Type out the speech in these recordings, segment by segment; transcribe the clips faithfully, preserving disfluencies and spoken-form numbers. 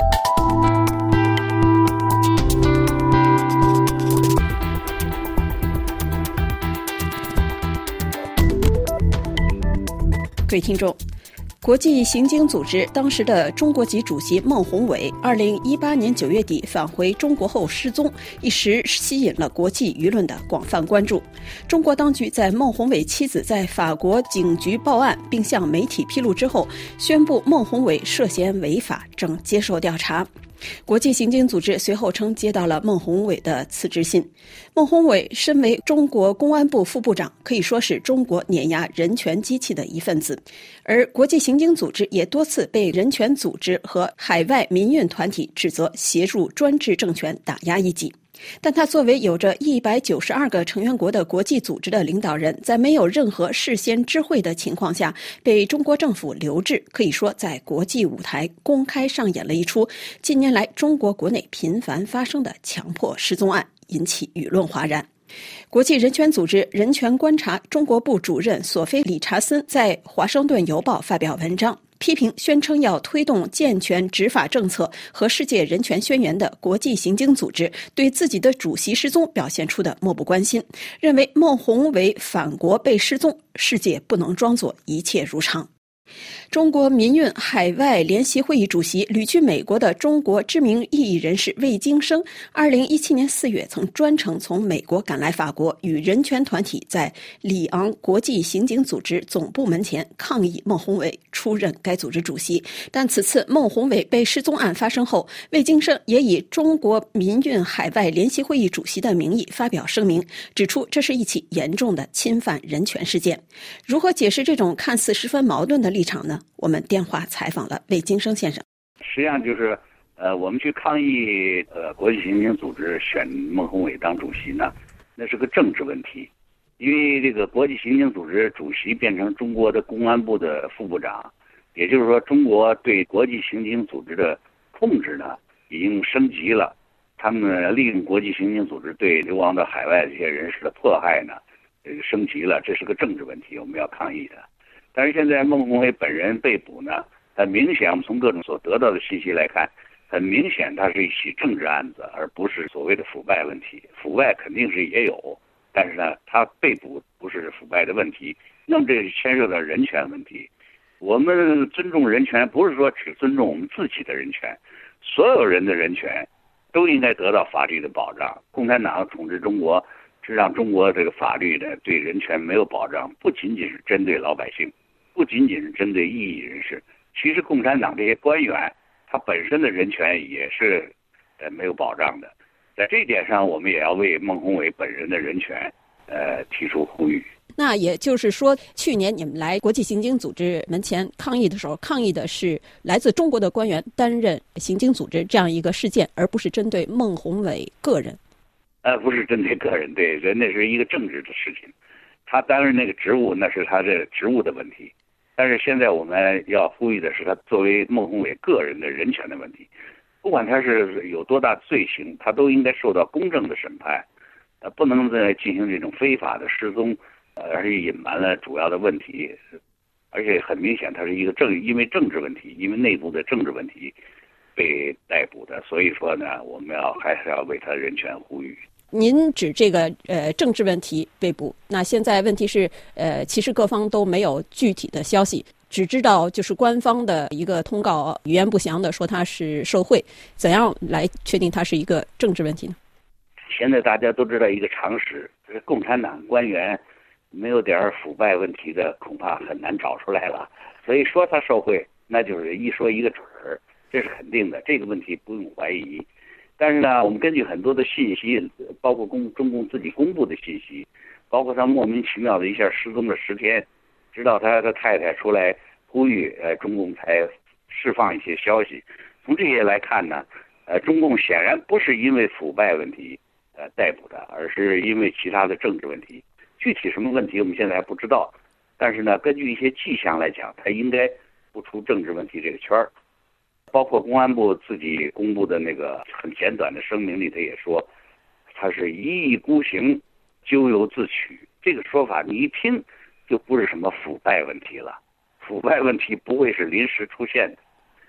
各位听众，国际刑警组织当时的中国籍主席孟宏伟二零一八年九月底返回中国后失踪，一时吸引了国际舆论的广泛关注。中国当局在孟宏伟妻子在法国警局报案并向媒体披露之后，宣布孟宏伟涉嫌违法，正接受调查。国际刑警组织随后称接到了孟宏伟的辞职信。孟宏伟身为中国公安部副部长，可以说是中国碾压人权机器的一份子，而国际刑警组织也多次被人权组织和海外民运团体指责协助专制政权打压异己。但他作为有着一百九十二个成员国的国际组织的领导人，在没有任何事先知会的情况下被中国政府留置，可以说在国际舞台公开上演了一出近年来中国国内频繁发生的强迫失踪案，引起舆论哗然。国际人权组织人权观察中国部主任索菲·理查森在《华盛顿邮报》发表文章，批评宣称要推动健全执法政策和世界人权宣言的国际刑警组织对自己的主席失踪表现出的漠不关心，认为孟宏伟返国被失踪，世界不能装作一切如常。中国民运海外联席会议主席、旅居美国的中国知名异议人士魏京生，二零一七年四月曾专程从美国赶来法国，与人权团体在里昂国际刑警组织总部门前抗议孟宏伟出任该组织主席。但此次孟宏伟被失踪案发生后，魏京生也以中国民运海外联席会议主席的名义发表声明，指出这是一起严重的侵犯人权事件。如何解释这种看似十分矛盾的立场呢？我们电话采访了魏京生先生。 实际上就是，呃，我们去抗议，呃，国际刑警组织选孟宏伟当主席呢，那是个政治问题，因为这个国际刑警组织主席变成中国的公安部的副部长，也就是说，中国对国际刑警组织的控制呢已经升级了。他们利用国际刑警组织对流亡到海外这些人士的迫害呢，这个升级了，这是个政治问题，我们要抗议的。但是现在孟宏伟本人被捕呢，很明显，我们从各种所得到的信息来看，很明显它是一起政治案子，而不是所谓的腐败问题。腐败肯定是也有，但是呢，他被捕不是腐败的问题，那么这牵涉到人权问题。我们尊重人权，不是说只尊重我们自己的人权，所有人的人权都应该得到法律的保障。共产党统治中国，是让中国这个法律的对人权没有保障，不仅仅是针对老百姓，不仅仅是针对异议人士，其实共产党这些官员他本身的人权也是呃没有保障的。在这一点上，我们也要为孟宏伟本人的人权呃提出呼吁。 那也就是说，去年你们来国际刑警组织门前抗议的时候，抗议的是来自中国的官员担任刑警组织这样一个事件，而不是针对孟宏伟个人。 呃，不是针对个人，对，人那是一个政治的事情，他担任那个职务，那是他的职务的问题。但是现在我们要呼吁的是，他作为孟宏伟个人的人权的问题，不管他是有多大罪行，他都应该受到公正的审判，呃，不能再进行这种非法的失踪，呃，而且隐瞒了主要的问题，而且很明显，他是一个政，因为政治问题，因为内部的政治问题被逮捕的，所以说呢，我们要还是要为他人权呼吁。 您指这个呃政治问题被捕，那现在问题是呃，其实各方都没有具体的消息，只知道就是官方的一个通告，语言不详的说他是受贿，怎样来确定他是一个政治问题呢？ 现在大家都知道一个常识，就是共产党官员没有点腐败问题的，恐怕很难找出来了。所以说他受贿，那就是一说一个准儿，这是肯定的，这个问题不用怀疑。但是呢，我们根据很多的信息，包括公中共自己公布的信息，包括他莫名其妙的一下失踪了十天，直到他的太太出来呼吁，呃，中共才释放一些消息。从这些来看呢，呃，中共显然不是因为腐败问题呃逮捕的，而是因为其他的政治问题。具体什么问题我们现在还不知道，但是呢，根据一些迹象来讲，他应该不出政治问题这个圈儿。包括公安部自己公布的那个很简短的声明里，他也说，他是一意孤行，咎由自取。这个说法你一听就不是什么腐败问题了，腐败问题不会是临时出现的。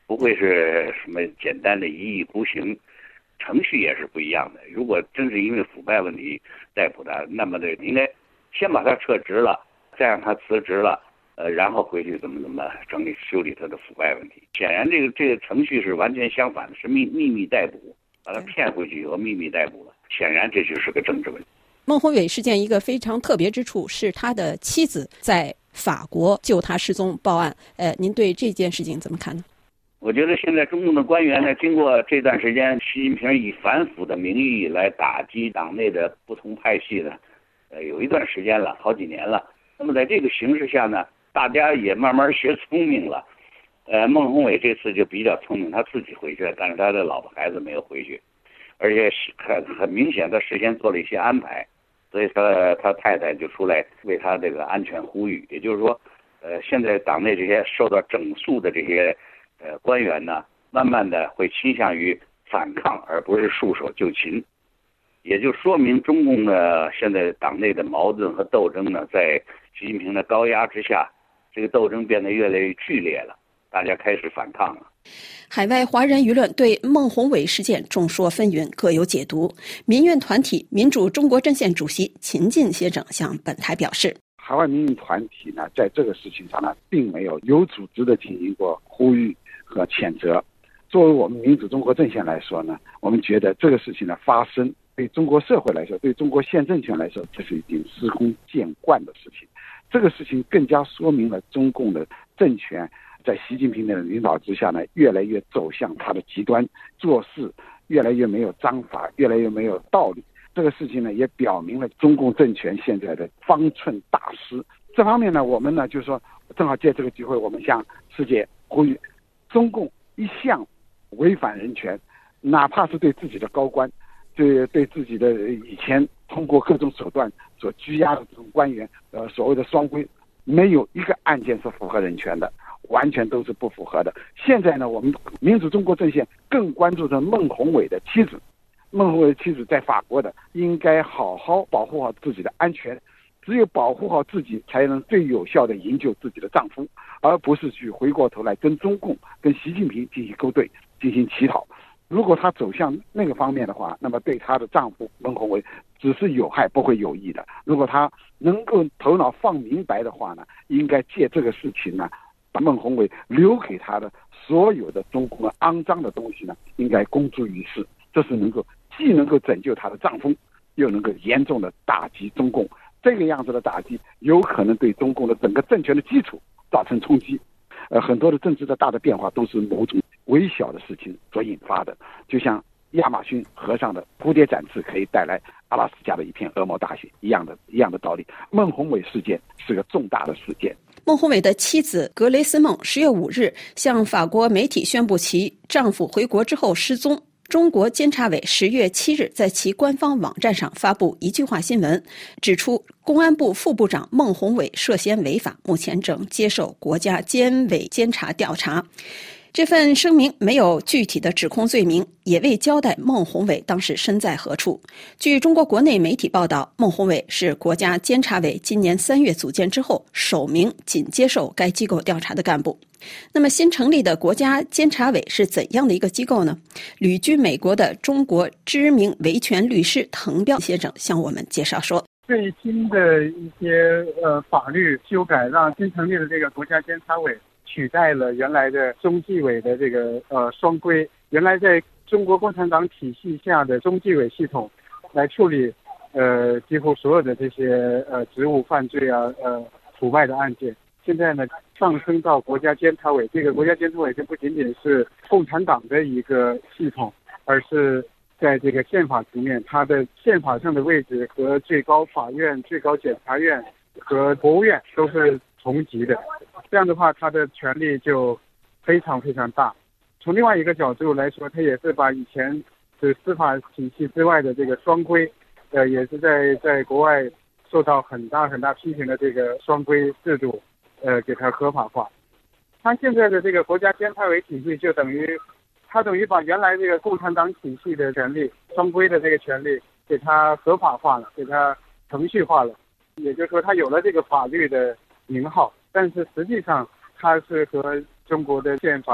不会是什么简单的一意孤行，程序也是不一样的。如果真是因为腐败问题逮捕他，那么的应该先把他撤职了，再让他辞职了，呃，然后回去怎么怎么整理修理他的腐败问题。显然这个这个程序是完全相反的，是秘秘密逮捕，把他骗回去以后秘密逮捕了。显然这就是个政治问题。 孟宏伟事件一个非常特别之处是他的妻子在法国就他失踪报案，呃，您对这件事情怎么看呢？ 我觉得现在中共的官员呢，经过这段时间，习近平以反腐的名义来打击党内的不同派系呢，呃，有一段时间了，好几年了。那么在这个形势下呢，大家也慢慢学聪明了。呃，孟宏伟这次就比较聪明，他自己回去了，但是他的老婆孩子没有回去，而且很很明显，他事先做了一些安排，所以他他太太就出来为他这个安全呼吁。也就是说，呃，现在党内这些受到整肃的这些呃官员呢，慢慢的会倾向于反抗，而不是束手就擒。也就说明中共的现在党内的矛盾和斗争呢，在习近平的高压之下，这个斗争变得越来越剧烈了，大家开始反抗了。 海外华人舆论对孟宏伟事件众说纷纭，各有解读。民运团体民主中国阵线主席秦晋先生向本台表示， 海外民运团体呢，在这个事情上呢，并没有有组织的进行过呼吁和谴责。作为我们民主中国阵线来说呢，我们觉得这个事情的发生，对中国社会来说，对中国现政权来说，这是已经司空见惯的事情。这个事情更加说明了中共的政权在习近平的领导之下呢，越来越走向他的极端，做事越来越没有章法，越来越没有道理。这个事情呢，也表明了中共政权现在的方寸大失。这方面呢，我们呢就是说，正好借这个机会，我们向世界呼吁，中共一向违反人权，哪怕是对自己的高官，对对自己的以前通过各种手段所拘押的这种官员，呃，所谓的双规，没有一个案件是符合人权的，完全都是不符合的。现在呢，我们民主中国阵线更关注着孟宏伟的妻子，孟宏伟的妻子在法国的，应该好好保护好自己的安全。只有保护好自己，才能最有效地营救自己的丈夫，而不是去回过头来跟中共、跟习近平进行勾兑、进行乞讨。如果她走向那个方面的话，那么对她的丈夫孟宏伟只是有害，不会有益的。如果她能够头脑放明白的话呢，应该借这个事情呢，把孟宏伟留给她的所有的中共的肮脏的东西呢，应该公诸于世。这是能够既能够拯救她的丈夫，又能够严重的打击中共。这个样子的打击有可能对中共的整个政权的基础造成冲击，呃，很多的政治的大的变化都是某种微小的事情所引发的，就像亚马逊河上的蝴蝶展翅可以带来阿拉斯加的一片鹅毛大雪一样的一样的道理。孟宏伟事件是个重大的事件。 孟宏伟的妻子格雷斯孟十月五日向法国媒体宣布其丈夫回国之后失踪。中国监察委十月七日在其官方网站上发布一句话新闻，指出公安部副部长孟宏伟涉嫌违法，目前正接受国家监委监察调查。这份声明没有具体的指控罪名，也未交代孟宏伟当时身在何处。据中国国内媒体报道，孟宏伟是国家监察委今年三月组建之后首名仅接受该机构调查的干部。那么新成立的国家监察委是怎样的一个机构呢？旅居美国的中国知名维权律师滕彪先生向我们介绍说， 最新的一些呃法律修改，让新成立的这个国家监察委取代了原来的中纪委的这个呃双规。原来在中国共产党体系下的中纪委系统来处理呃几乎所有的这些呃职务犯罪啊呃腐败的案件，现在呢上升到国家监察委。这个国家监察委就不仅仅是共产党的一个系统，而是在这个宪法层面，它的宪法上的位置和最高法院、最高检察院和国务院都是同级的。这样的话，它的权力就非常非常大。从另外一个角度来说，它也是把以前是司法体系之外的这个双规，呃，也是在在国外受到很大很大批评的这个双规制度，呃，给它合法化。它现在的这个国家监察委体系，就等于它等于把原来这个共产党体系的权利、双规的这个权利，给它合法化了，给它程序化了。也就是说，它有了这个法律的名号，但是实际上它是和中国的宪法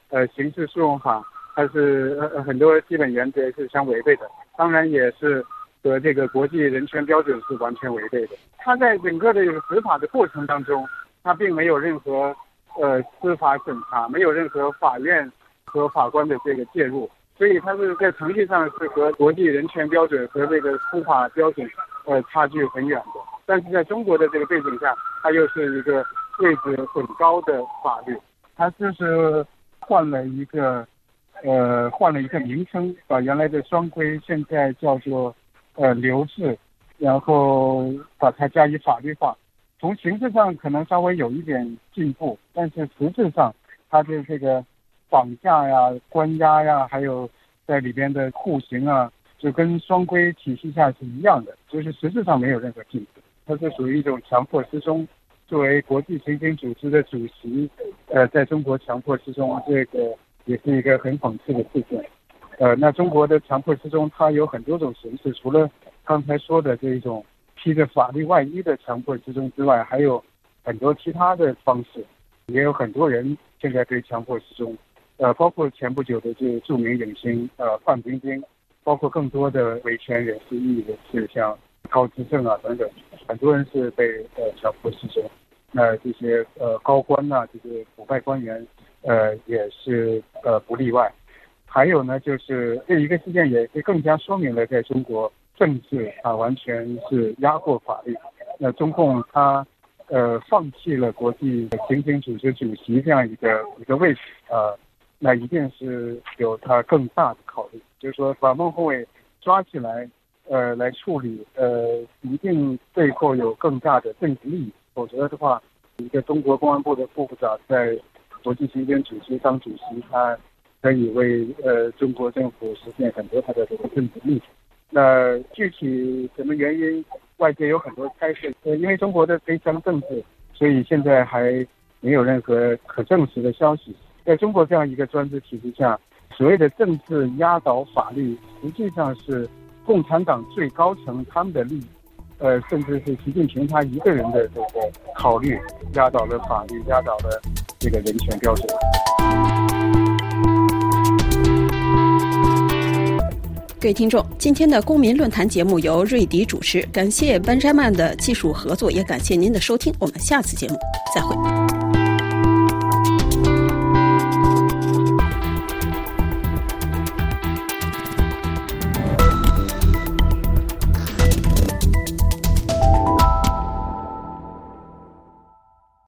呃刑事诉讼法，它是呃很多基本原则是相违背的，当然也是和这个国际人权标准是完全违背的。它在整个的这个执法的过程当中，它并没有任何呃司法审查，没有任何法院和法官的这个介入，所以它是在程序上是和国际人权标准和这个司法标准呃差距很远的。但是在中国的这个背景下，它又是一个位置很高的法律，它就是换了一个呃换了一个名称，把原来的双规现在叫做呃留置，然后把它加以法律化。从形式上可能稍微有一点进步，但是实质上它的这个绑架呀、关押呀，还有在里边的酷刑啊，就跟双规体系下是一样的，就是实质上没有任何进步。它是属于一种强迫失踪。作为国际刑警组织的主席，呃，在中国强迫失踪，这个也是一个很讽刺的事件。呃，那中国的强迫失踪，它有很多种形式，除了刚才说的这种披着法律外衣的强迫失踪之外，还有很多其他的方式，也有很多人现在被强迫失踪。呃，包括前不久的这个著名影星呃范冰冰，包括更多的维权人士、异议人士，像高志胜啊等等，很多人是被呃强迫失踪。那这些呃高官呐、啊，这些腐败官员，呃也是呃不例外。还有呢，就是这一个事件也是更加说明了，在中国政治啊完全是压过法律。那中共它呃放弃了国际刑警组织主席这样一个一个位置啊、呃，那一定是有它更大的考虑，就是说把孟宏伟抓起来，呃来处理，呃一定背后有更大的政治利益。否则的话，一个中国公安部的副部长在国际刑警组织当主席，他可以为呃中国政府实现很多他的这个政治利益。那具体什么原因，外界有很多猜测。呃，因为中国的非常政治，所以现在还没有任何可证实的消息。在中国这样一个专制体制下，所谓的政治压倒法律，实际上是共产党最高层他们的利益。呃，甚至是习近平他一个人的这个考虑，压倒了法律，压倒了这个人权标准。 各位听众，今天的公民论坛节目由瑞迪主持，感谢班扎曼的技术合作，也感谢您的收听，我们下次节目再会。